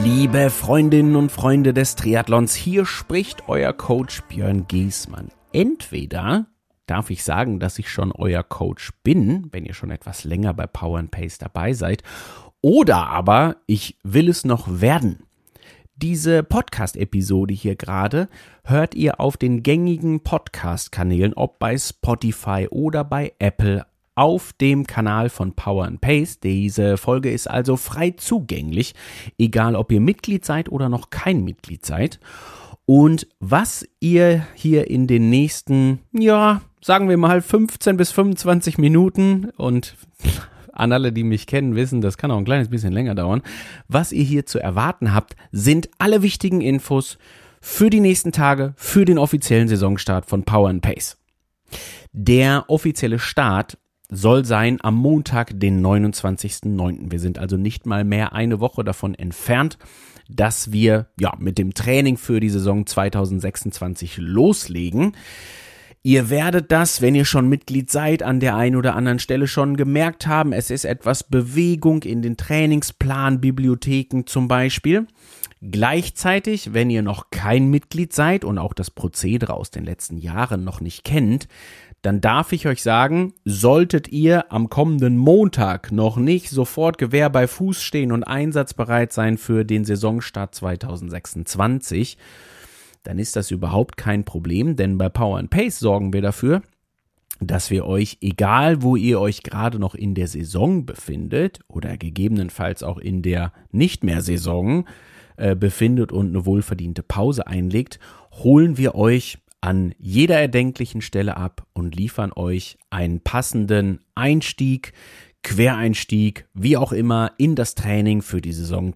Liebe Freundinnen und Freunde des Triathlons, hier spricht euer Coach Björn Giesmann. Entweder darf ich sagen, dass ich schon euer Coach bin, wenn ihr schon etwas länger bei Power & Pace dabei seid, oder aber ich will es noch werden. Diese Podcast-Episode hier gerade hört ihr auf den gängigen Podcast-Kanälen, ob bei Spotify oder bei Apple, auf dem Kanal von Power & Pace. Diese Folge ist also frei zugänglich, egal ob ihr Mitglied seid oder noch kein Mitglied seid. Und was ihr hier in den nächsten, sagen wir mal 15 bis 25 Minuten, und an alle, die mich kennen, wissen, das kann auch ein kleines bisschen länger dauern, was ihr hier zu erwarten habt, sind alle wichtigen Infos für die nächsten Tage, für den offiziellen Saisonstart von Power & Pace. Der offizielle Start soll sein am Montag, den 29.09. Wir sind also nicht mal mehr eine Woche davon entfernt, dass wir mit dem Training für die Saison 2026 loslegen. Ihr werdet das, wenn ihr schon Mitglied seid, an der einen oder anderen Stelle schon gemerkt haben. Es ist etwas Bewegung in den Trainingsplanbibliotheken zum Beispiel. Gleichzeitig, wenn ihr noch kein Mitglied seid und auch das Prozedere aus den letzten Jahren noch nicht kennt, dann darf ich euch sagen, solltet ihr am kommenden Montag noch nicht sofort Gewehr bei Fuß stehen und einsatzbereit sein für den Saisonstart 2026, dann ist das überhaupt kein Problem, denn bei Power & Pace sorgen wir dafür, dass wir euch, egal wo ihr euch gerade noch in der Saison befindet oder gegebenenfalls auch in der nicht mehr Saison befindet und eine wohlverdiente Pause einlegt, holen wir euch an jeder erdenklichen Stelle ab und liefern euch einen passenden Einstieg, Quereinstieg, wie auch immer, in das Training für die Saison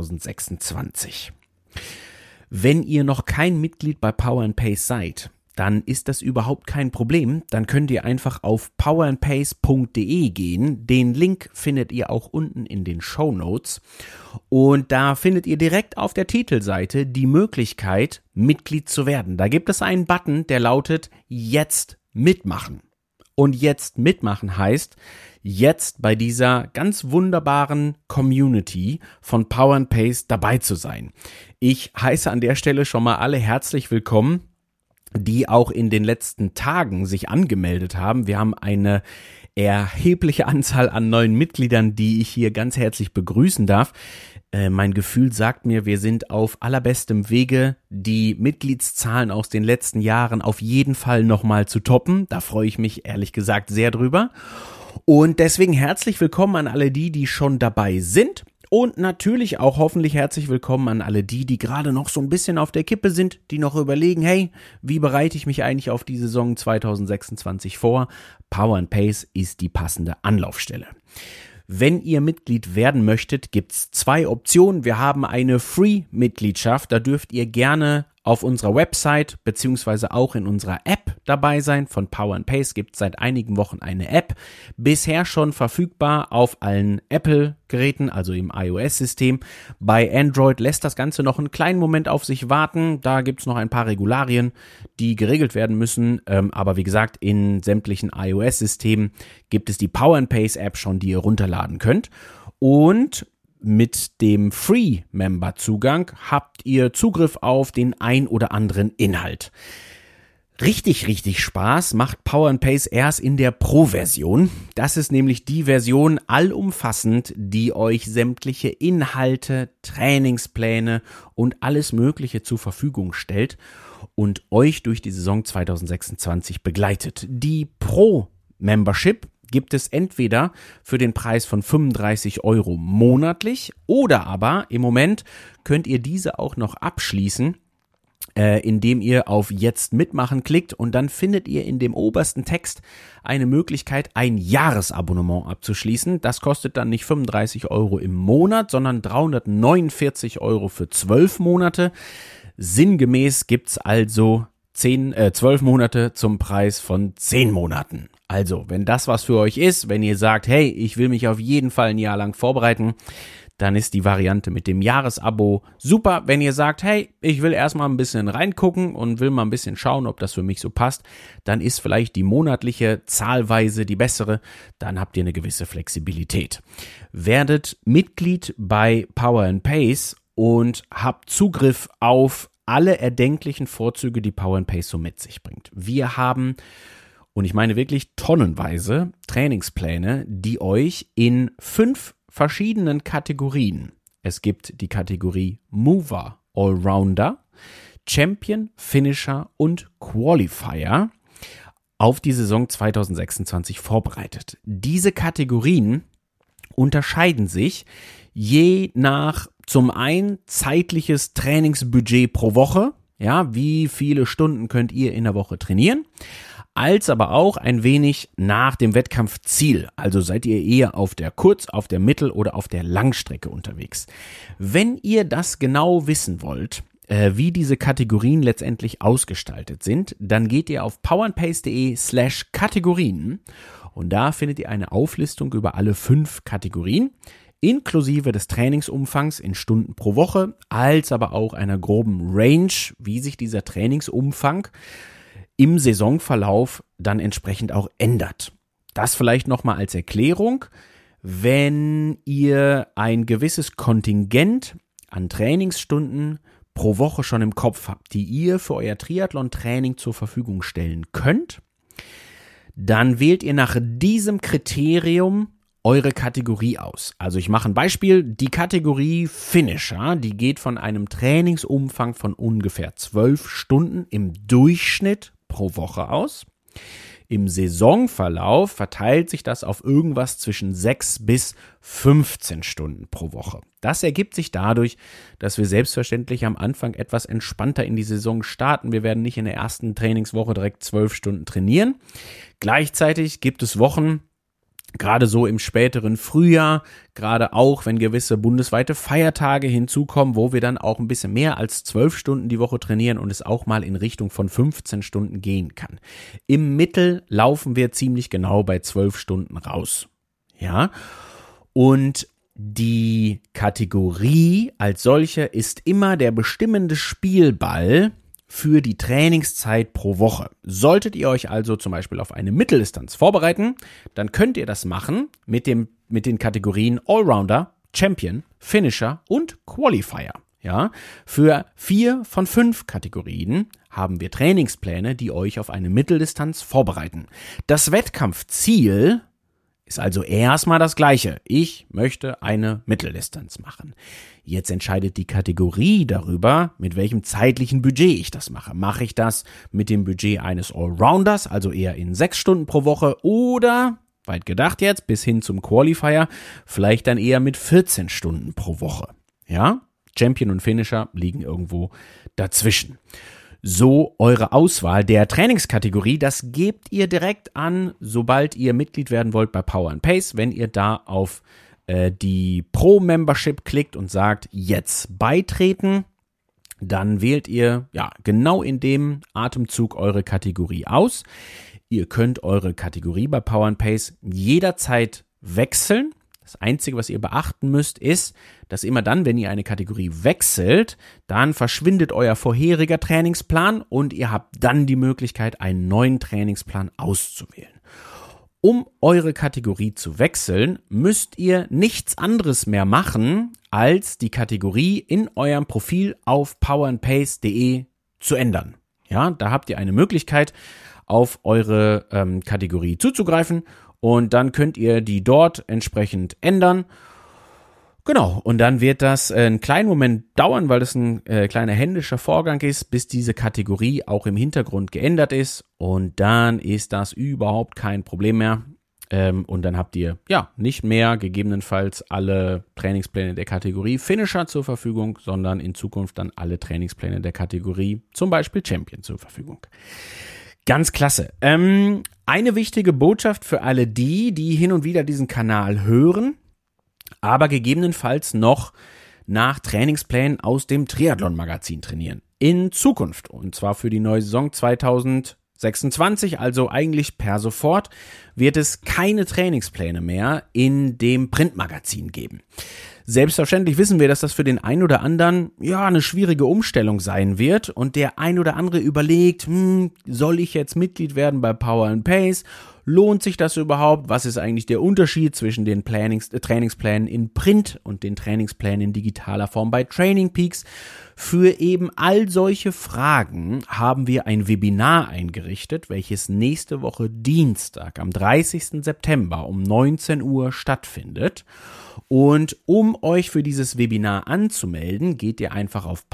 2026. Wenn ihr noch kein Mitglied bei Power & Pace seid, dann ist das überhaupt kein Problem. Dann könnt ihr einfach auf powerandpace.de gehen. Den Link findet ihr auch unten in den Shownotes. Und da findet ihr direkt auf der Titelseite die Möglichkeit, Mitglied zu werden. Da gibt es einen Button, der lautet Jetzt mitmachen. Und jetzt mitmachen heißt, jetzt bei dieser ganz wunderbaren Community von Power & Pace dabei zu sein. Ich heiße an der Stelle schon mal alle herzlich willkommen, die auch in den letzten Tagen sich angemeldet haben. Wir haben eine erhebliche Anzahl an neuen Mitgliedern, die ich hier ganz herzlich begrüßen darf. Mein Gefühl sagt mir, wir sind auf allerbestem Wege, die Mitgliedszahlen aus den letzten Jahren auf jeden Fall nochmal zu toppen. Da freue ich mich ehrlich gesagt sehr drüber. Und deswegen herzlich willkommen an alle die schon dabei sind. Und natürlich auch hoffentlich herzlich willkommen an alle die gerade noch so ein bisschen auf der Kippe sind, die noch überlegen, hey, wie bereite ich mich eigentlich auf die Saison 2026 vor? Power & Pace ist die passende Anlaufstelle. Wenn ihr Mitglied werden möchtet, gibt's 2 Optionen. Wir haben eine Free-Mitgliedschaft, da dürft ihr gerne auf unserer Website beziehungsweise auch in unserer App dabei sein. Von Power & Pace gibt es seit einigen Wochen eine App, bisher schon verfügbar auf allen Apple-Geräten, also im iOS-System. Bei Android lässt das Ganze noch einen kleinen Moment auf sich warten. Da gibt es noch ein paar Regularien, die geregelt werden müssen. Aber wie gesagt, in sämtlichen iOS-Systemen gibt es die Power & Pace-App schon, die ihr runterladen könnt. Und mit dem Free-Member-Zugang habt ihr Zugriff auf den ein oder anderen Inhalt. Richtig Spaß macht Power & Pace erst in der Pro-Version. Das ist nämlich die Version allumfassend, die euch sämtliche Inhalte, Trainingspläne und alles Mögliche zur Verfügung stellt und euch durch die Saison 2026 begleitet. Die Pro-Membership gibt es entweder für den Preis von 35 € monatlich oder aber im Moment könnt ihr diese auch noch abschließen, indem ihr auf Jetzt mitmachen klickt und dann findet ihr in dem obersten Text eine Möglichkeit, ein Jahresabonnement abzuschließen. Das kostet dann nicht 35 € im Monat, sondern 349 € für 12 Monate. Sinngemäß gibt's also 12 Monate zum Preis von 10 Monaten. Also, wenn das was für euch ist, wenn ihr sagt, hey, ich will mich auf jeden Fall ein Jahr lang vorbereiten, dann ist die Variante mit dem Jahresabo super. Wenn ihr sagt, hey, ich will erstmal ein bisschen reingucken und will mal ein bisschen schauen, ob das für mich so passt, dann ist vielleicht die monatliche Zahlweise die bessere. Dann habt ihr eine gewisse Flexibilität. Werdet Mitglied bei Power & Pace und habt Zugriff auf alle erdenklichen Vorzüge, die Power and Pace so mit sich bringt. Wir haben, und ich meine wirklich tonnenweise, Trainingspläne, die euch in 5 verschiedenen Kategorien, es gibt die Kategorie Mover, Allrounder, Champion, Finisher und Qualifier, auf die Saison 2026 vorbereitet. Diese Kategorien unterscheiden sich je nach zum einen zeitliches Trainingsbudget pro Woche, ja, wie viele Stunden könnt ihr in der Woche trainieren, als aber auch ein wenig nach dem Wettkampfziel. Also seid ihr eher auf der Kurz-, auf der Mittel- oder auf der Langstrecke unterwegs. Wenn ihr das genau wissen wollt, wie diese Kategorien letztendlich ausgestaltet sind, dann geht ihr auf powerandpace.de/Kategorien und da findet ihr eine Auflistung über alle 5 Kategorien, inklusive des Trainingsumfangs in Stunden pro Woche, als aber auch einer groben Range, wie sich dieser Trainingsumfang im Saisonverlauf dann entsprechend auch ändert. Das vielleicht nochmal als Erklärung. Wenn ihr ein gewisses Kontingent an Trainingsstunden pro Woche schon im Kopf habt, die ihr für euer Triathlon-Training zur Verfügung stellen könnt, dann wählt ihr nach diesem Kriterium eure Kategorie aus. Also ich mache ein Beispiel, die Kategorie Finisher, die geht von einem Trainingsumfang von ungefähr 12 Stunden im Durchschnitt pro Woche aus. Im Saisonverlauf verteilt sich das auf irgendwas zwischen 6 bis 15 Stunden pro Woche. Das ergibt sich dadurch, dass wir selbstverständlich am Anfang etwas entspannter in die Saison starten. Wir werden nicht in der ersten Trainingswoche direkt 12 Stunden trainieren. Gleichzeitig gibt es Wochen, gerade so im späteren Frühjahr, gerade auch, wenn gewisse bundesweite Feiertage hinzukommen, wo wir dann auch ein bisschen mehr als 12 Stunden die Woche trainieren und es auch mal in Richtung von 15 Stunden gehen kann. Im Mittel laufen wir ziemlich genau bei 12 Stunden raus. Ja, und die Kategorie als solche ist immer der bestimmende Spielball für die Trainingszeit pro Woche. Solltet ihr euch also zum Beispiel auf eine Mitteldistanz vorbereiten, dann könnt ihr das machen mit den Kategorien Allrounder, Champion, Finisher und Qualifier. Ja, für 4 von 5 Kategorien haben wir Trainingspläne, die euch auf eine Mitteldistanz vorbereiten. Das Wettkampfziel ist also erstmal das Gleiche. Ich möchte eine Mitteldistanz machen. Jetzt entscheidet die Kategorie darüber, mit welchem zeitlichen Budget ich das mache. Mache ich das mit dem Budget eines Allrounders, also eher in 6 Stunden pro Woche, oder, weit gedacht jetzt, bis hin zum Qualifier, vielleicht dann eher mit 14 Stunden pro Woche. Ja, Champion und Finisher liegen irgendwo dazwischen. So eure Auswahl der Trainingskategorie, das gebt ihr direkt an, sobald ihr Mitglied werden wollt bei Power and Pace, wenn ihr da auf die Pro-Membership klickt und sagt, jetzt beitreten, dann wählt ihr ja genau in dem Atemzug eure Kategorie aus. Ihr könnt eure Kategorie bei Power and Pace jederzeit wechseln. Das Einzige, was ihr beachten müsst, ist, dass immer dann, wenn ihr eine Kategorie wechselt, dann verschwindet euer vorheriger Trainingsplan und ihr habt dann die Möglichkeit, einen neuen Trainingsplan auszuwählen. Um eure Kategorie zu wechseln, müsst ihr nichts anderes mehr machen, als die Kategorie in eurem Profil auf powerandpace.de zu ändern. Ja, da habt ihr eine Möglichkeit, auf eure Kategorie zuzugreifen und dann könnt ihr die dort entsprechend ändern. Genau, und dann wird das einen kleinen Moment dauern, weil das ein kleiner händischer Vorgang ist, bis diese Kategorie auch im Hintergrund geändert ist. Und dann ist das überhaupt kein Problem mehr. Und dann habt ihr ja nicht mehr gegebenenfalls alle Trainingspläne der Kategorie Finisher zur Verfügung, sondern in Zukunft dann alle Trainingspläne der Kategorie zum Beispiel Champion zur Verfügung. Ganz klasse. Eine wichtige Botschaft für alle die hin und wieder diesen Kanal hören, aber gegebenenfalls noch nach Trainingsplänen aus dem Triathlon-Magazin trainieren. In Zukunft, und zwar für die neue Saison 2026, also eigentlich per sofort, wird es keine Trainingspläne mehr in dem Printmagazin geben. Selbstverständlich wissen wir, dass das für den einen oder anderen ja eine schwierige Umstellung sein wird und der ein oder andere überlegt, soll ich jetzt Mitglied werden bei Power and Pace? lohnt sich das überhaupt? Was ist eigentlich der Unterschied zwischen den Trainingsplänen in Print und den Trainingsplänen in digitaler Form bei Training Peaks? Für eben all solche Fragen haben wir ein Webinar eingerichtet, welches nächste Woche Dienstag am 30. September um 19 Uhr stattfindet. Und um euch für dieses Webinar anzumelden, geht ihr einfach auf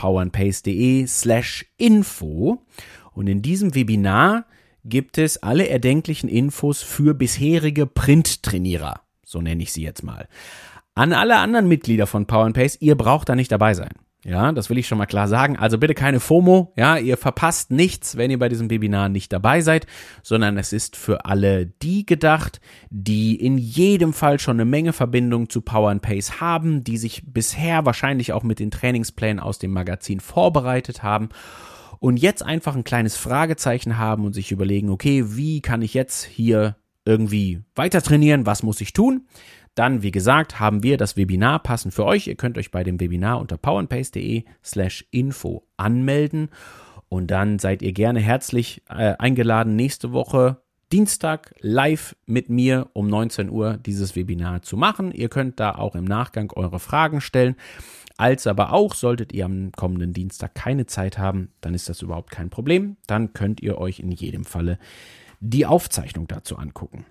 powernpace.de/info und in diesem Webinar gibt es alle erdenklichen Infos für bisherige Printtrainierer, so nenne ich sie jetzt mal. An alle anderen Mitglieder von Power & Pace, ihr braucht da nicht dabei sein. Ja, das will ich schon mal klar sagen. Also bitte keine FOMO. Ja, ihr verpasst nichts, wenn ihr bei diesem Webinar nicht dabei seid, sondern es ist für alle die gedacht, die in jedem Fall schon eine Menge Verbindung zu Power & Pace haben, die sich bisher wahrscheinlich auch mit den Trainingsplänen aus dem Magazin vorbereitet haben und jetzt einfach ein kleines Fragezeichen haben und sich überlegen, okay, wie kann ich jetzt hier irgendwie weiter trainieren? Was muss ich tun? Dann, wie gesagt, haben wir das Webinar passend für euch. Ihr könnt euch bei dem Webinar unter powernpace.de/info anmelden und dann seid ihr gerne herzlich eingeladen, nächste Woche Dienstag live mit mir um 19 Uhr dieses Webinar zu machen. Ihr könnt da auch im Nachgang eure Fragen stellen. Als aber auch, solltet ihr am kommenden Dienstag keine Zeit haben, dann ist das überhaupt kein Problem. Dann könnt ihr euch in jedem Falle die Aufzeichnung dazu angucken.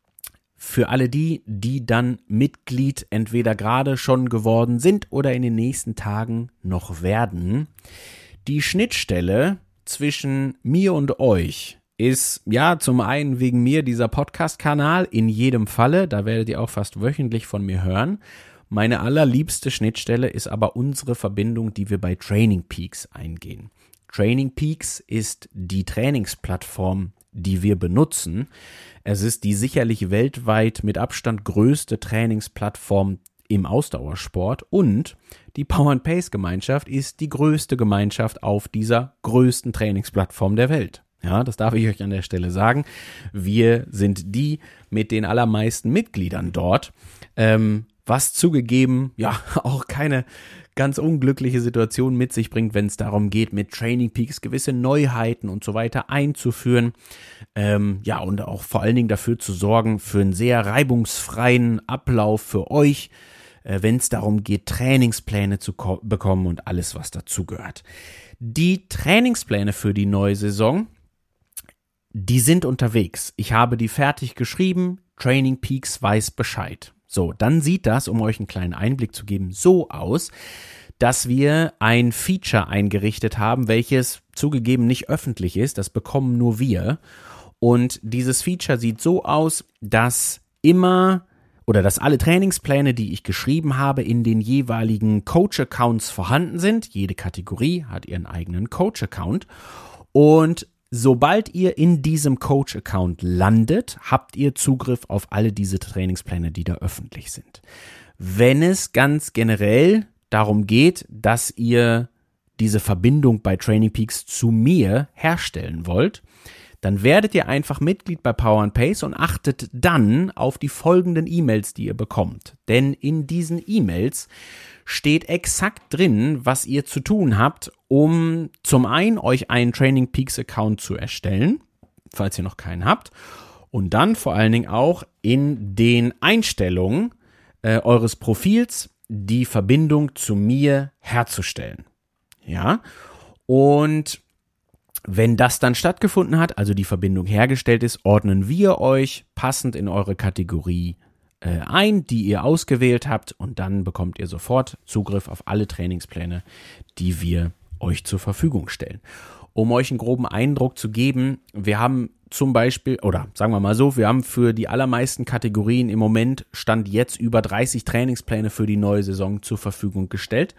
Für alle die dann Mitglied entweder gerade schon geworden sind oder in den nächsten Tagen noch werden, die Schnittstelle zwischen mir und euch ist ja zum einen wegen mir dieser Podcast-Kanal in jedem Falle, da werdet ihr auch fast wöchentlich von mir hören. Meine allerliebste Schnittstelle ist aber unsere Verbindung, die wir bei Training Peaks eingehen. Training Peaks ist die Trainingsplattform, die wir benutzen. Es ist die sicherlich weltweit mit Abstand größte Trainingsplattform im Ausdauersport und die Power & Pace Gemeinschaft ist die größte Gemeinschaft auf dieser größten Trainingsplattform der Welt. Ja, das darf ich euch an der Stelle sagen. Wir sind die mit den allermeisten Mitgliedern dort, was zugegeben ja auch keine ganz unglückliche Situation mit sich bringt, wenn es darum geht, mit Training Peaks gewisse Neuheiten und so weiter einzuführen. Und auch vor allen Dingen dafür zu sorgen, für einen sehr reibungsfreien Ablauf für euch, wenn es darum geht, Trainingspläne zu bekommen und alles, was dazugehört. Die Trainingspläne für die neue Saison, die sind unterwegs. Ich habe die fertig geschrieben. Training Peaks weiß Bescheid. So, dann sieht das, um euch einen kleinen Einblick zu geben, so aus, dass wir ein Feature eingerichtet haben, welches zugegeben nicht öffentlich ist, das bekommen nur wir. Und dieses Feature sieht so aus, dass dass alle Trainingspläne, die ich geschrieben habe, in den jeweiligen Coach-Accounts vorhanden sind. Jede Kategorie hat ihren eigenen Coach-Account. Und sobald ihr in diesem Coach-Account landet, habt ihr Zugriff auf alle diese Trainingspläne, die da öffentlich sind. Wenn es ganz generell darum geht, dass ihr diese Verbindung bei Training Peaks zu mir herstellen wollt, dann werdet ihr einfach Mitglied bei Power & Pace und achtet dann auf die folgenden E-Mails, die ihr bekommt. Denn in diesen E-Mails steht exakt drin, was ihr zu tun habt, um zum einen euch einen Training Peaks Account zu erstellen, falls ihr noch keinen habt, und dann vor allen Dingen auch in den Einstellungen eures Profils die Verbindung zu mir herzustellen. Ja, und wenn das dann stattgefunden hat, also die Verbindung hergestellt ist, ordnen wir euch passend in eure Kategorie ein, die ihr ausgewählt habt, und dann bekommt ihr sofort Zugriff auf alle Trainingspläne, die wir euch zur Verfügung stellen. Um euch einen groben Eindruck zu geben, wir haben zum Beispiel, oder sagen wir mal so, wir haben für die allermeisten Kategorien im Moment Stand jetzt über 30 Trainingspläne für die neue Saison zur Verfügung gestellt.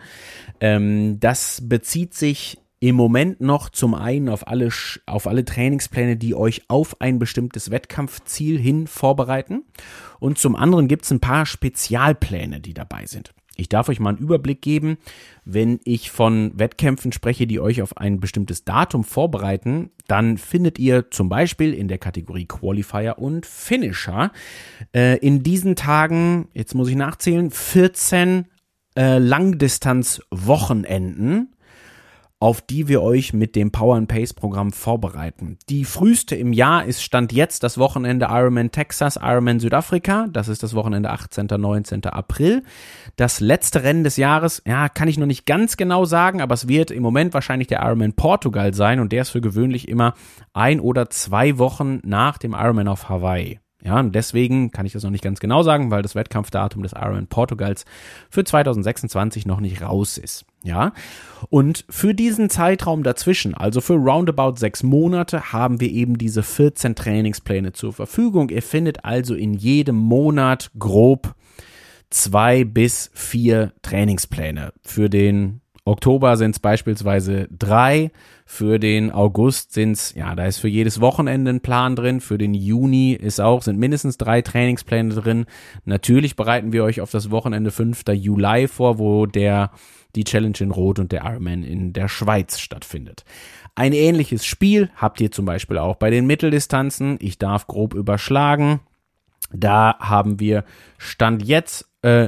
Das bezieht sich im Moment noch zum einen auf alle Trainingspläne, die euch auf ein bestimmtes Wettkampfziel hin vorbereiten, und zum anderen gibt es ein paar Spezialpläne, die dabei sind. Ich darf euch mal einen Überblick geben, wenn ich von Wettkämpfen spreche, die euch auf ein bestimmtes Datum vorbereiten, dann findet ihr zum Beispiel in der Kategorie Qualifier und Finisher in diesen Tagen, jetzt muss ich nachzählen, 14 Langdistanz-Wochenenden auf die wir euch mit dem Power & Pace Programm vorbereiten. Die früheste im Jahr ist Stand jetzt das Wochenende Ironman Texas, Ironman Südafrika. Das ist das Wochenende 18. 19. April. Das letzte Rennen des Jahres, ja, kann ich noch nicht ganz genau sagen, aber es wird im Moment wahrscheinlich der Ironman Portugal sein und der ist für gewöhnlich immer 1 oder 2 Wochen nach dem Ironman auf Hawaii. Ja, und deswegen kann ich das noch nicht ganz genau sagen, weil das Wettkampfdatum des Ironman Portugals für 2026 noch nicht raus ist. Ja, und für diesen Zeitraum dazwischen, also für roundabout 6 Monate, haben wir eben diese 14 Trainingspläne zur Verfügung. Ihr findet also in jedem Monat grob 2 bis 4 Trainingspläne. Für den Oktober sind es beispielsweise 3, für den August sind es, ja, da ist für jedes Wochenende ein Plan drin, für den Juni sind mindestens 3 Trainingspläne drin. Natürlich bereiten wir euch auf das Wochenende 5. Juli vor, wo die Challenge in Rot und der Ironman in der Schweiz stattfindet. Ein ähnliches Spiel habt ihr zum Beispiel auch bei den Mitteldistanzen. Ich darf grob überschlagen. Da haben wir Stand jetzt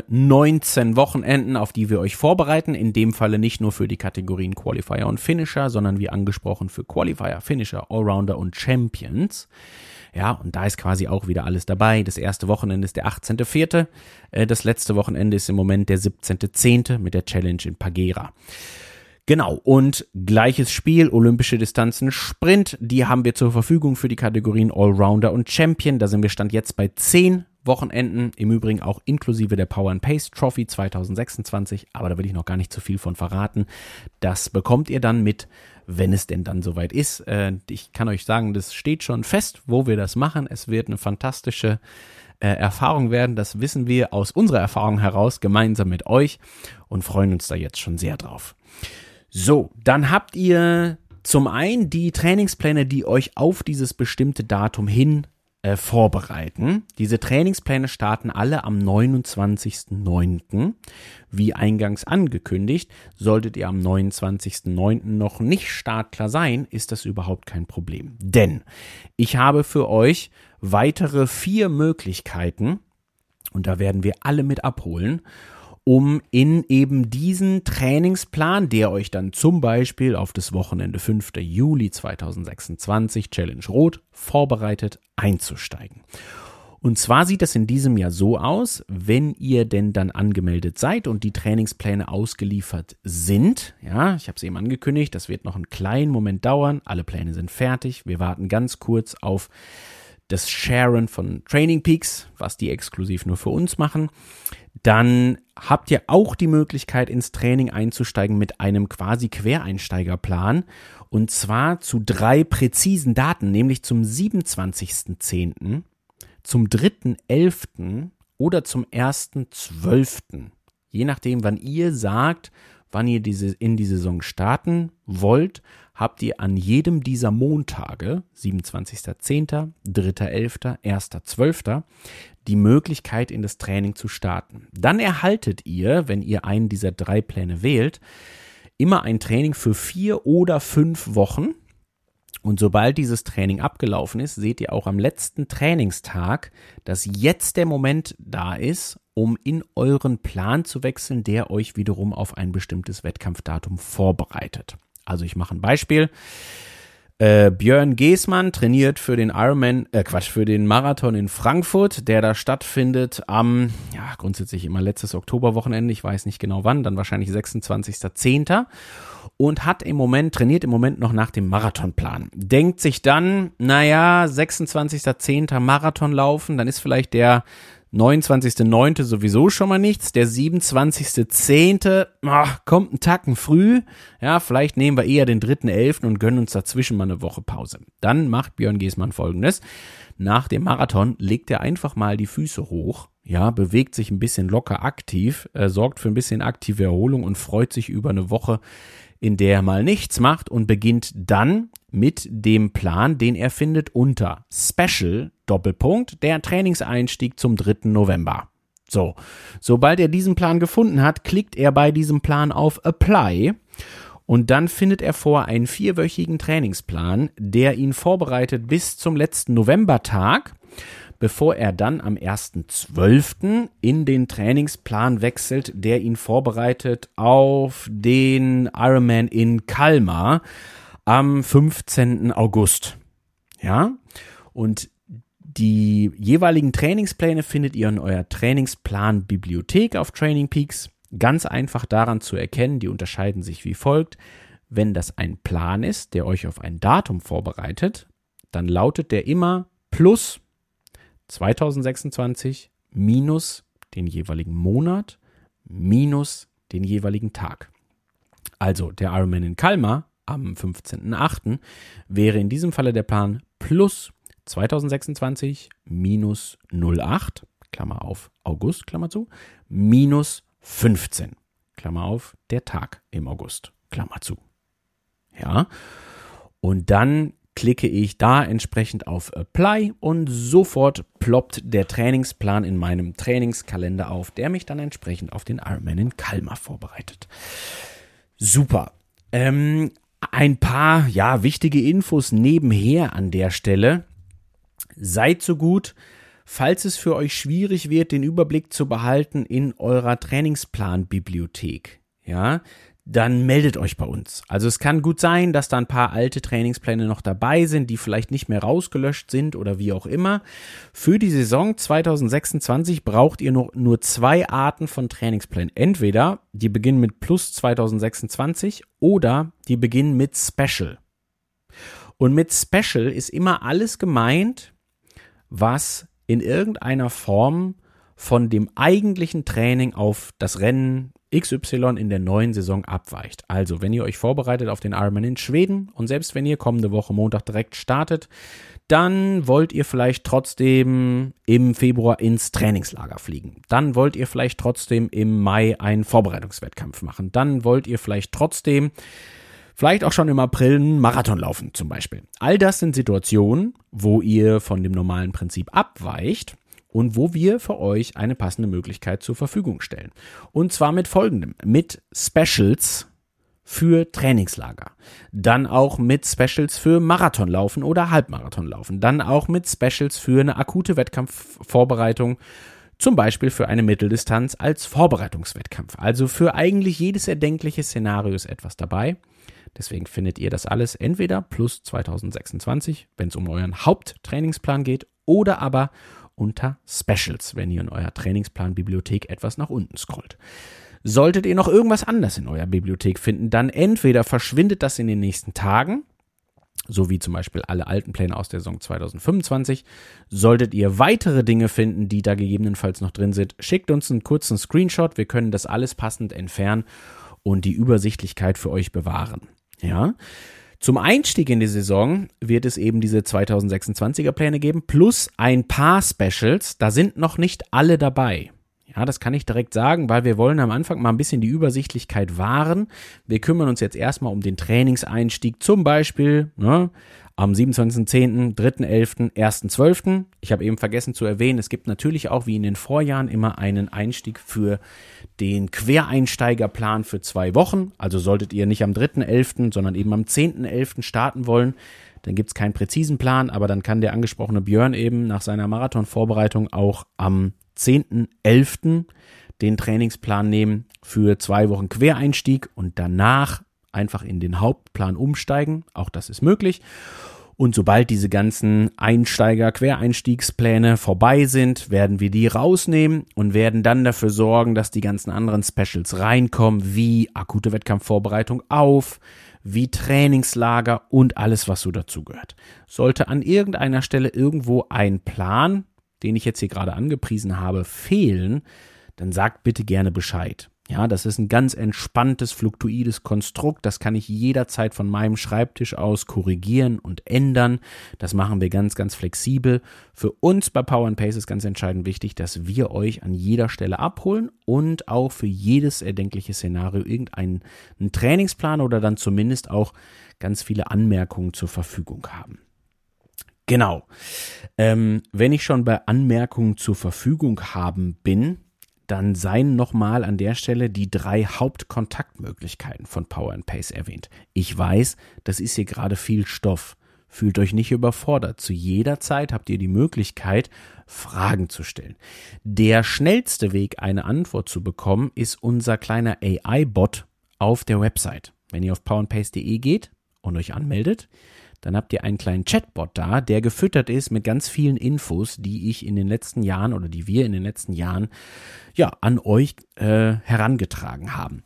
19 Wochenenden, auf die wir euch vorbereiten. In dem Falle nicht nur für die Kategorien Qualifier und Finisher, sondern wie angesprochen für Qualifier, Finisher, Allrounder und Champions. Ja, und da ist quasi auch wieder alles dabei. Das erste Wochenende ist der 18.04. Das letzte Wochenende ist im Moment der 17.10. mit der Challenge in Pagera. Genau, und gleiches Spiel, olympische Distanzen Sprint, die haben wir zur Verfügung für die Kategorien Allrounder und Champion. Da sind wir Stand jetzt bei 10 Wochenenden, im Übrigen auch inklusive der Power & Pace Trophy 2026, aber da will ich noch gar nicht zu viel von verraten. Das bekommt ihr dann mit, wenn es denn dann soweit ist. Ich kann euch sagen, das steht schon fest, wo wir das machen. Es wird eine fantastische Erfahrung werden, das wissen wir aus unserer Erfahrung heraus gemeinsam mit euch und freuen uns da jetzt schon sehr drauf. So, dann habt ihr zum einen die Trainingspläne, die euch auf dieses bestimmte Datum hin vorbereiten. Diese Trainingspläne starten alle am 29.09. Wie eingangs angekündigt, solltet ihr am 29.09. noch nicht startklar sein, ist das überhaupt kein Problem. Denn ich habe für euch weitere 4 Möglichkeiten, und da werden wir alle mit abholen, um in eben diesen Trainingsplan, der euch dann zum Beispiel auf das Wochenende 5. Juli 2026 Challenge Rot vorbereitet, einzusteigen. Und zwar sieht das in diesem Jahr so aus, wenn ihr denn dann angemeldet seid und die Trainingspläne ausgeliefert sind. Ja, ich habe es eben angekündigt, das wird noch einen kleinen Moment dauern. Alle Pläne sind fertig. Wir warten ganz kurz auf das Sharen von Training Peaks, was die exklusiv nur für uns machen. Dann habt ihr auch die Möglichkeit, ins Training einzusteigen mit einem quasi Quereinsteigerplan. Und zwar zu 3 präzisen Daten, nämlich zum 27.10., zum 3.11. oder zum 1.12. Je nachdem, wann ihr sagt, wann ihr in die Saison starten wollt, habt ihr an jedem dieser Montage, 27.10., 3.11., 1.12., die Möglichkeit, in das Training zu starten. Dann erhaltet ihr, wenn ihr einen dieser 3 Pläne wählt, immer ein Training für 4 oder 5 Wochen. Und sobald dieses Training abgelaufen ist, seht ihr auch am letzten Trainingstag, dass jetzt der Moment da ist, um in euren Plan zu wechseln, der euch wiederum auf ein bestimmtes Wettkampfdatum vorbereitet. Also ich mache ein Beispiel. Björn Geßmann trainiert für den für den Marathon in Frankfurt, der da stattfindet am, grundsätzlich immer letztes Oktoberwochenende, ich weiß nicht genau wann, dann wahrscheinlich 26.10. und trainiert im Moment noch nach dem Marathonplan. Denkt sich dann, 26.10. Marathon laufen, dann ist vielleicht der 29.09. sowieso schon mal nichts. Der 27.10. Kommt ein Tacken früh. Ja, vielleicht nehmen wir eher den 3.11. und gönnen uns dazwischen mal eine Woche Pause. Dann macht Björn Geßmann Folgendes. Nach dem Marathon legt er einfach mal die Füße hoch. Ja, bewegt sich ein bisschen locker aktiv, sorgt für ein bisschen aktive Erholung und freut sich über eine Woche, in der er mal nichts macht und beginnt dann mit dem Plan, den er findet unter Special Doppelpunkt, der Trainingseinstieg zum 3. November. So, sobald er diesen Plan gefunden hat, klickt er bei diesem Plan auf Apply und dann findet er vor einen 4-wöchigen Trainingsplan, der ihn vorbereitet bis zum letzten Novembertag, bevor er dann am 1.12. in den Trainingsplan wechselt, der ihn vorbereitet auf den Ironman in Kalmar am 15. August. Ja, und die jeweiligen Trainingspläne findet ihr in eurer Trainingsplan-Bibliothek auf Training Peaks. Ganz einfach daran zu erkennen, die unterscheiden sich wie folgt. Wenn das ein Plan ist, der euch auf ein Datum vorbereitet, dann lautet der immer plus 2026 minus den jeweiligen Monat minus den jeweiligen Tag. Also der Ironman in Kalmar am 15.08. wäre in diesem Falle der Plan plus 2026 minus 08, Klammer auf August, Klammer zu, minus 15, Klammer auf der Tag im August, Klammer zu. Ja, und dann klicke ich da entsprechend auf Apply und sofort ploppt der Trainingsplan in meinem Trainingskalender auf, der mich dann entsprechend auf den Ironman in Kalmar vorbereitet. Super. Ein paar, wichtige Infos nebenher an der Stelle. Seid so gut, falls es für euch schwierig wird, den Überblick zu behalten in eurer Trainingsplan-Bibliothek, dann meldet euch bei uns. Also es kann gut sein, dass da ein paar alte Trainingspläne noch dabei sind, die vielleicht nicht mehr rausgelöscht sind oder wie auch immer. Für die Saison 2026 braucht ihr nur 2 Arten von Trainingsplänen. Entweder die beginnen mit plus 2026 oder die beginnen mit Special. Und mit Special ist immer alles gemeint, was in irgendeiner Form von dem eigentlichen Training auf das Rennen XY in der neuen Saison abweicht. Also, wenn ihr euch vorbereitet auf den Ironman in Schweden und selbst wenn ihr kommende Woche Montag direkt startet, dann wollt ihr vielleicht trotzdem im Februar ins Trainingslager fliegen. Dann wollt ihr vielleicht trotzdem im Mai einen Vorbereitungswettkampf machen. Dann wollt ihr vielleicht trotzdem auch schon im April einen Marathon laufen zum Beispiel. All das sind Situationen, wo ihr von dem normalen Prinzip abweicht und wo wir für euch eine passende Möglichkeit zur Verfügung stellen. Und zwar mit folgendem, mit Specials für Trainingslager, dann auch mit Specials für Marathonlaufen oder Halbmarathonlaufen, dann auch mit Specials für eine akute Wettkampfvorbereitung, zum Beispiel für eine Mitteldistanz als Vorbereitungswettkampf. Also für eigentlich jedes erdenkliche Szenario ist etwas dabei. Deswegen findet ihr das alles entweder plus 2026, wenn es um euren Haupttrainingsplan geht, oder aber unter Specials, wenn ihr in eurer Trainingsplan-Bibliothek etwas nach unten scrollt. Solltet ihr noch irgendwas anderes in eurer Bibliothek finden, dann entweder verschwindet das in den nächsten Tagen, so wie zum Beispiel alle alten Pläne aus der Saison 2025. Solltet ihr weitere Dinge finden, die da gegebenenfalls noch drin sind, schickt uns einen kurzen Screenshot. Wir können das alles passend entfernen und die Übersichtlichkeit für euch bewahren. Ja. Zum Einstieg in die Saison wird es eben diese 2026er Pläne geben, plus ein paar Specials. Da sind noch nicht alle dabei. Ja, das kann ich direkt sagen, weil wir wollen am Anfang mal ein bisschen die Übersichtlichkeit wahren. Wir kümmern uns jetzt erstmal um den Trainingseinstieg, zum Beispiel am 27.10., 3.11., 1.12. Ich habe eben vergessen zu erwähnen, es gibt natürlich auch wie in den Vorjahren immer einen Einstieg für den Quereinsteigerplan für 2 Wochen. Also solltet ihr nicht am 3.11., sondern eben am 10.11. starten wollen, dann gibt es keinen präzisen Plan, aber dann kann der angesprochene Björn eben nach seiner Marathonvorbereitung auch am 10.11. den Trainingsplan nehmen für 2 Wochen Quereinstieg und danach einfach in den Hauptplan umsteigen. Auch das ist möglich. Und sobald diese ganzen Quereinstiegspläne vorbei sind, werden wir die rausnehmen und werden dann dafür sorgen, dass die ganzen anderen Specials reinkommen, wie akute Wettkampfvorbereitung wie Trainingslager und alles, was so dazugehört. Sollte an irgendeiner Stelle irgendwo ein Plan, den ich jetzt hier gerade angepriesen habe, fehlen, dann sagt bitte gerne Bescheid. Ja, das ist ein ganz entspanntes, fluktuides Konstrukt. Das kann ich jederzeit von meinem Schreibtisch aus korrigieren und ändern. Das machen wir ganz, ganz flexibel. Für uns bei Power & Pace ist ganz entscheidend wichtig, dass wir euch an jeder Stelle abholen und auch für jedes erdenkliche Szenario irgendeinen Trainingsplan oder dann zumindest auch ganz viele Anmerkungen zur Verfügung haben. Genau. Wenn ich schon bei Anmerkungen zur Verfügung haben bin, dann seien nochmal an der Stelle die 3 Hauptkontaktmöglichkeiten von Power & Pace erwähnt. Ich weiß, das ist hier gerade viel Stoff Fühlt euch nicht überfordert. Zu jeder Zeit habt ihr die Möglichkeit, Fragen zu stellen. Der schnellste Weg, eine Antwort zu bekommen, ist unser kleiner AI-Bot auf der Website. Wenn ihr auf powerandpace.de geht und euch anmeldet, dann habt ihr einen kleinen Chatbot da, der gefüttert ist mit ganz vielen Infos, die ich in den letzten Jahren oder die wir in den letzten Jahren an euch herangetragen haben.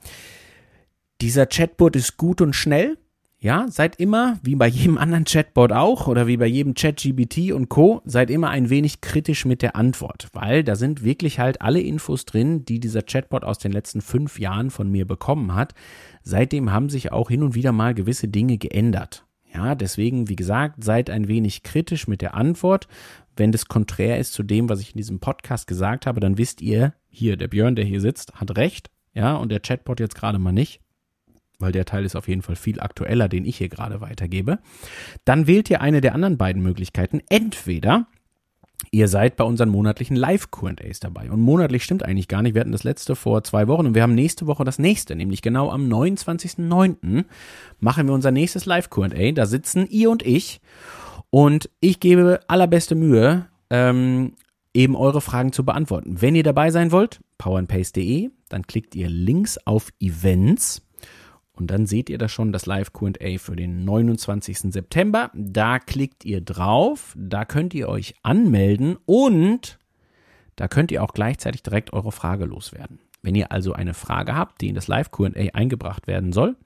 Dieser Chatbot ist gut und schnell. Ja, seid immer, wie bei jedem anderen Chatbot auch oder wie bei jedem ChatGPT und Co., seid immer ein wenig kritisch mit der Antwort, weil da sind wirklich halt alle Infos drin, die dieser Chatbot aus den letzten 5 Jahren von mir bekommen hat. Seitdem haben sich auch hin und wieder mal gewisse Dinge geändert. Ja, deswegen, wie gesagt, seid ein wenig kritisch mit der Antwort. Wenn das konträr ist zu dem, was ich in diesem Podcast gesagt habe, dann wisst ihr, hier, der Björn, der hier sitzt, hat recht. Ja, und der Chatbot jetzt gerade mal nicht. Weil der Teil ist auf jeden Fall viel aktueller, den ich hier gerade weitergebe. Dann wählt ihr eine der anderen beiden Möglichkeiten. Entweder ihr seid bei unseren monatlichen Live-Q&As dabei. Und monatlich stimmt eigentlich gar nicht. Wir hatten das letzte vor 2 Wochen und wir haben nächste Woche das nächste. Nämlich genau am 29.09. machen wir unser nächstes Live-Q&A. Da sitzen ihr und ich. Und ich gebe allerbeste Mühe, eben eure Fragen zu beantworten. Wenn ihr dabei sein wollt, powerandpace.de, dann klickt ihr links auf Events. Und dann seht ihr da schon das Live-Q&A für den 29. September. Da klickt ihr drauf, da könnt ihr euch anmelden und da könnt ihr auch gleichzeitig direkt eure Frage loswerden. Wenn ihr also eine Frage habt, die in das Live-Q&A eingebracht werden soll,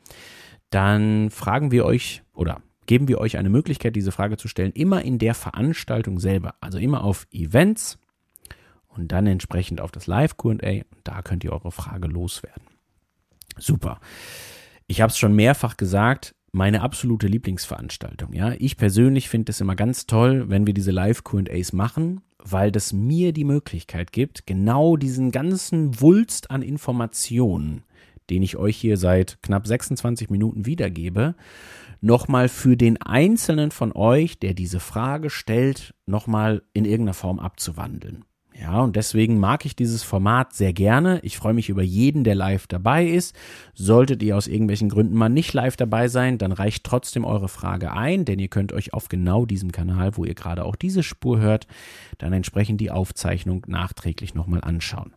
dann fragen wir euch oder geben wir euch eine Möglichkeit, diese Frage zu stellen, immer in der Veranstaltung selber. Also immer auf Events und dann entsprechend auf das Live-Q&A und da könnt ihr eure Frage loswerden. Super. Ich habe es schon mehrfach gesagt, meine absolute Lieblingsveranstaltung. Ja, ich persönlich finde es immer ganz toll, wenn wir diese Live-Q&As machen, weil das mir die Möglichkeit gibt, genau diesen ganzen Wulst an Informationen, den ich euch hier seit knapp 26 Minuten wiedergebe, nochmal für den Einzelnen von euch, der diese Frage stellt, nochmal in irgendeiner Form abzuwandeln. Ja, und deswegen mag ich dieses Format sehr gerne. Ich freue mich über jeden, der live dabei ist. Solltet ihr aus irgendwelchen Gründen mal nicht live dabei sein, dann reicht trotzdem eure Frage ein, denn ihr könnt euch auf genau diesem Kanal, wo ihr gerade auch diese Spur hört, dann entsprechend die Aufzeichnung nachträglich nochmal anschauen.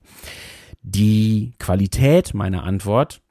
Die Qualität meiner Antwort,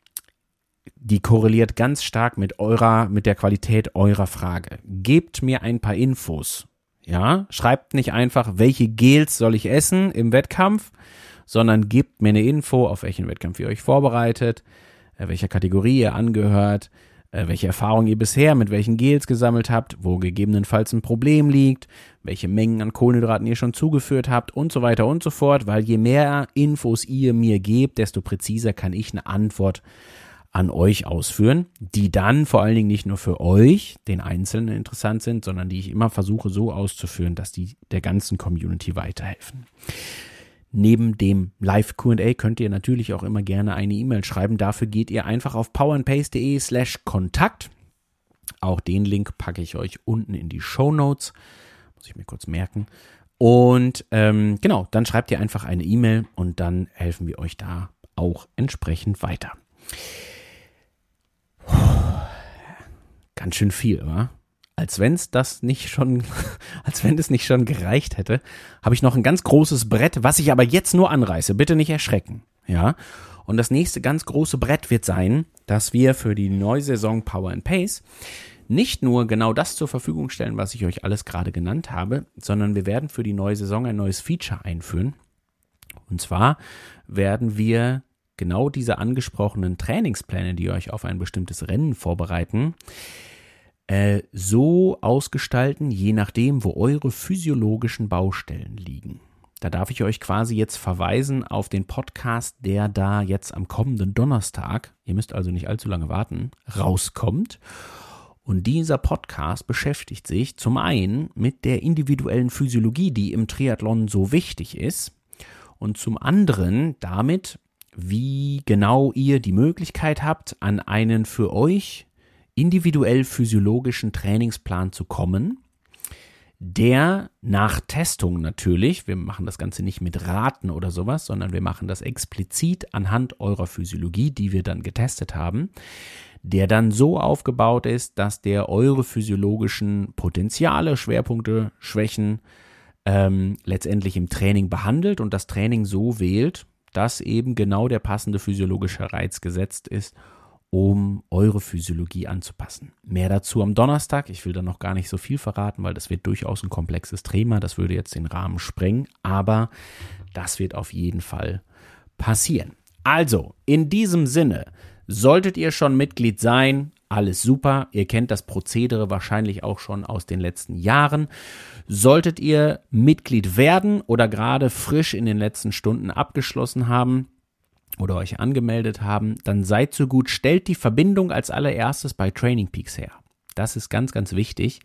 die korreliert ganz stark mit der Qualität eurer Frage. Gebt mir ein paar Infos. Ja, schreibt nicht einfach, welche Gels soll ich essen im Wettkampf, sondern gebt mir eine Info, auf welchen Wettkampf ihr euch vorbereitet, welcher Kategorie ihr angehört, welche Erfahrungen ihr bisher mit welchen Gels gesammelt habt, wo gegebenenfalls ein Problem liegt, welche Mengen an Kohlenhydraten ihr schon zugeführt habt und so weiter und so fort, weil je mehr Infos ihr mir gebt, desto präziser kann ich eine Antwort an euch ausführen, die dann vor allen Dingen nicht nur für euch, den Einzelnen, interessant sind, sondern die ich immer versuche so auszuführen, dass die der ganzen Community weiterhelfen. Neben dem Live-Q&A könnt ihr natürlich auch immer gerne eine E-Mail schreiben. Dafür geht ihr einfach auf powerandpace.de/Kontakt. Auch den Link packe ich euch unten in die Shownotes. Muss ich mir kurz merken. Und genau, dann schreibt ihr einfach eine E-Mail und dann helfen wir euch da auch entsprechend weiter. Ganz schön viel, wa? Als wenn das nicht schon gereicht hätte, habe ich noch ein ganz großes Brett, was ich aber jetzt nur anreiße. Bitte nicht erschrecken, ja? Und das nächste ganz große Brett wird sein, dass wir für die neue Saison Power and Pace nicht nur genau das zur Verfügung stellen, was ich euch alles gerade genannt habe, sondern wir werden für die neue Saison ein neues Feature einführen. Und zwar werden wir genau diese angesprochenen Trainingspläne, die euch auf ein bestimmtes Rennen vorbereiten, so ausgestalten, je nachdem, wo eure physiologischen Baustellen liegen. Da darf ich euch quasi jetzt verweisen auf den Podcast, der da jetzt am kommenden Donnerstag, ihr müsst also nicht allzu lange warten, rauskommt. Und dieser Podcast beschäftigt sich zum einen mit der individuellen Physiologie, die im Triathlon so wichtig ist, und zum anderen damit, wie genau ihr die Möglichkeit habt, an einen für euch individuell physiologischen Trainingsplan zu kommen, der nach Testung natürlich, wir machen das Ganze nicht mit Raten oder sowas, sondern wir machen das explizit anhand eurer Physiologie, die wir dann getestet haben, der dann so aufgebaut ist, dass der eure physiologischen Potenziale, Schwerpunkte, Schwächen letztendlich im Training behandelt und das Training so wählt, dass eben genau der passende physiologische Reiz gesetzt ist, um eure Physiologie anzupassen. Mehr dazu am Donnerstag. Ich will da noch gar nicht so viel verraten, weil das wird durchaus ein komplexes Thema. Das würde jetzt den Rahmen sprengen, aber das wird auf jeden Fall passieren. Also, in diesem Sinne, solltet ihr schon Mitglied sein, alles super. Ihr kennt das Prozedere wahrscheinlich auch schon aus den letzten Jahren. Solltet ihr Mitglied werden oder gerade frisch in den letzten Stunden abgeschlossen haben, oder euch angemeldet haben, dann seid so gut, stellt die Verbindung als allererstes bei Training Peaks her. Das ist ganz, ganz wichtig.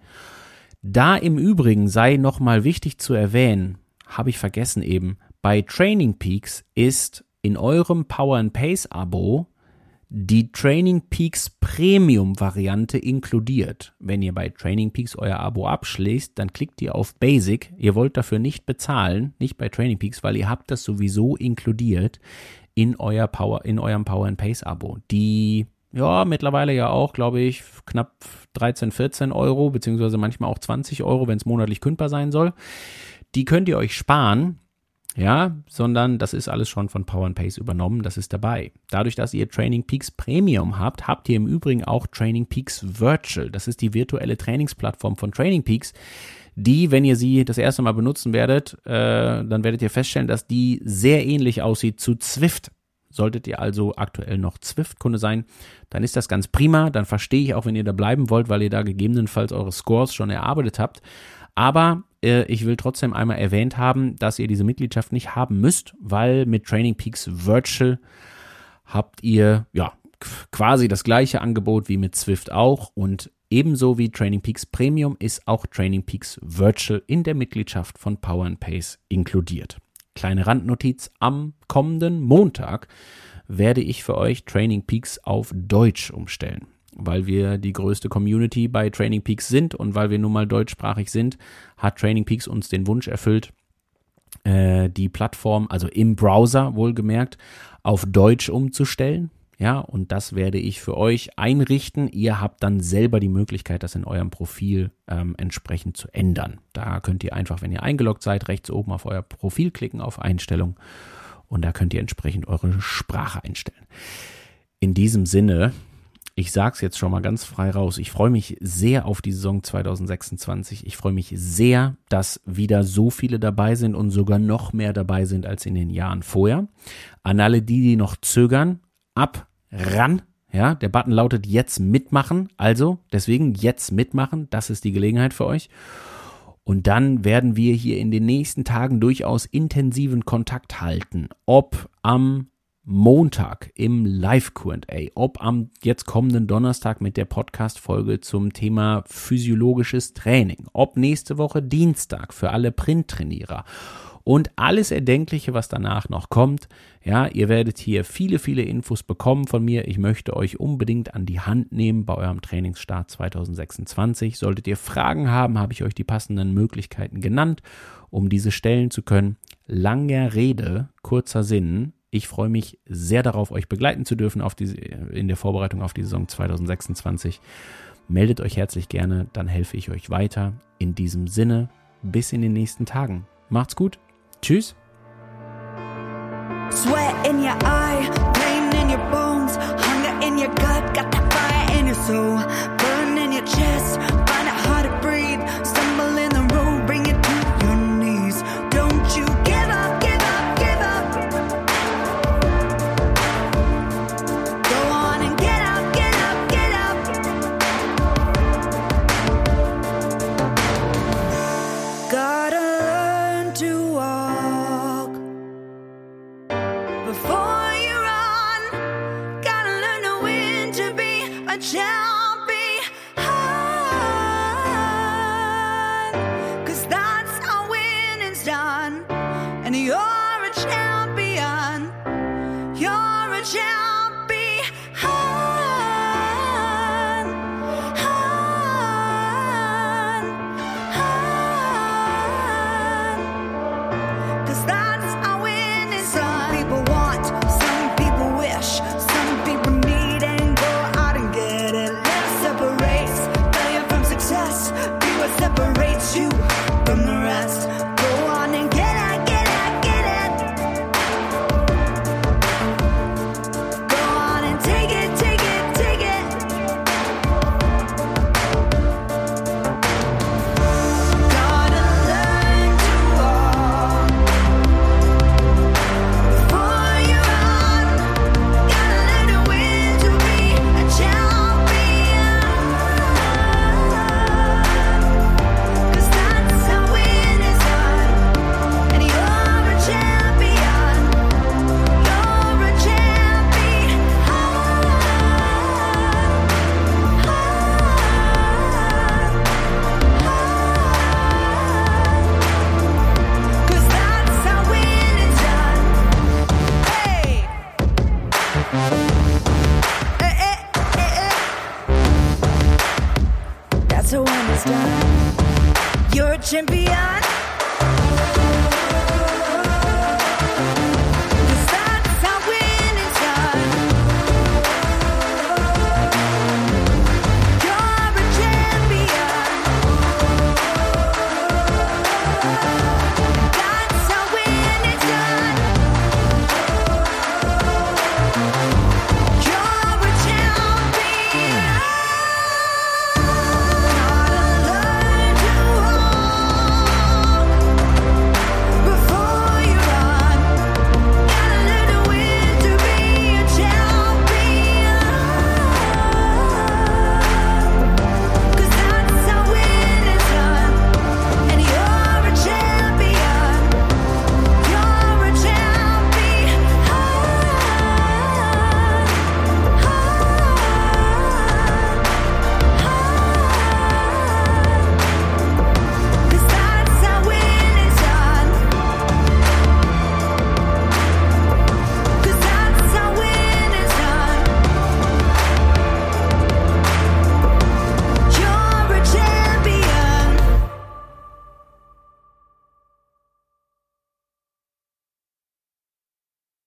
Da im Übrigen sei nochmal wichtig zu erwähnen, habe ich vergessen eben, bei Training Peaks ist in eurem Power and Pace Abo die Training Peaks Premium Variante inkludiert. Wenn ihr bei Training Peaks euer Abo abschließt, dann klickt ihr auf Basic. Ihr wollt dafür nicht bezahlen, nicht bei Training Peaks, weil ihr habt das sowieso inkludiert in eurem Power and Pace Abo. Die, ja, mittlerweile ja auch, glaube ich, knapp 13, 14 Euro, beziehungsweise manchmal auch 20 Euro, wenn es monatlich kündbar sein soll. Die könnt ihr euch sparen, ja, sondern das ist alles schon von Power and Pace übernommen, das ist dabei. Dadurch, dass ihr Training Peaks Premium habt, habt ihr im Übrigen auch Training Peaks Virtual. Das ist die virtuelle Trainingsplattform von Training Peaks, die, wenn ihr sie das erste Mal benutzen werdet, dann werdet ihr feststellen, dass die sehr ähnlich aussieht zu Zwift. Solltet ihr also aktuell noch Zwift-Kunde sein, dann ist das ganz prima. Dann verstehe ich auch, wenn ihr da bleiben wollt, weil ihr da gegebenenfalls eure Scores schon erarbeitet habt. Aber ich will trotzdem einmal erwähnt haben, dass ihr diese Mitgliedschaft nicht haben müsst, weil mit Training Peaks Virtual habt ihr ja quasi das gleiche Angebot wie mit Zwift auch und ebenso wie Training Peaks Premium ist auch Training Peaks Virtual in der Mitgliedschaft von Power and Pace inkludiert. Kleine Randnotiz, am kommenden Montag werde ich für euch Training Peaks auf Deutsch umstellen. Weil wir die größte Community bei Training Peaks sind und weil wir nun mal deutschsprachig sind, hat Training Peaks uns den Wunsch erfüllt, die Plattform, also im Browser wohlgemerkt, auf Deutsch umzustellen. Ja, und das werde ich für euch einrichten. Ihr habt dann selber die Möglichkeit, das in eurem Profil entsprechend zu ändern. Da könnt ihr einfach, wenn ihr eingeloggt seid, rechts oben auf euer Profil klicken, auf Einstellung und da könnt ihr entsprechend eure Sprache einstellen. In diesem Sinne, ich sage es jetzt schon mal ganz frei raus, ich freue mich sehr auf die Saison 2026. Ich freue mich sehr, dass wieder so viele dabei sind und sogar noch mehr dabei sind als in den Jahren vorher. An alle die noch zögern, ran, ja, der Button lautet jetzt mitmachen, also deswegen jetzt mitmachen, das ist die Gelegenheit für euch. Und dann werden wir hier in den nächsten Tagen durchaus intensiven Kontakt halten, ob am Montag im Live-Q&A, ob am jetzt kommenden Donnerstag mit der Podcast-Folge zum Thema physiologisches Training, ob nächste Woche Dienstag für alle Printtrainierer und alles Erdenkliche, was danach noch kommt. Ja, ihr werdet hier viele, viele Infos bekommen von mir. Ich möchte euch unbedingt an die Hand nehmen bei eurem Trainingsstart 2026. Solltet ihr Fragen haben, habe ich euch die passenden Möglichkeiten genannt, um diese stellen zu können. Langer Rede, kurzer Sinn. Ich freue mich sehr darauf, euch begleiten zu dürfen in der Vorbereitung auf die Saison 2026. Meldet euch herzlich gerne, dann helfe ich euch weiter. In diesem Sinne, bis in den nächsten Tagen. Macht's gut. Tschüss. Sweat in your eye, pain in your bones, hunger in your gut, got that fire in your soul, burn in your chest, find it hard to breathe, stumble in the road, bring it to your knees. Don't you give up, give up, give up. Go on and get up, get up, get up. Gotta learn to walk before you run. Gotta learn to win to be a champion. 'Cause that's how winning's done. And you're a champion. You're a champion. champion.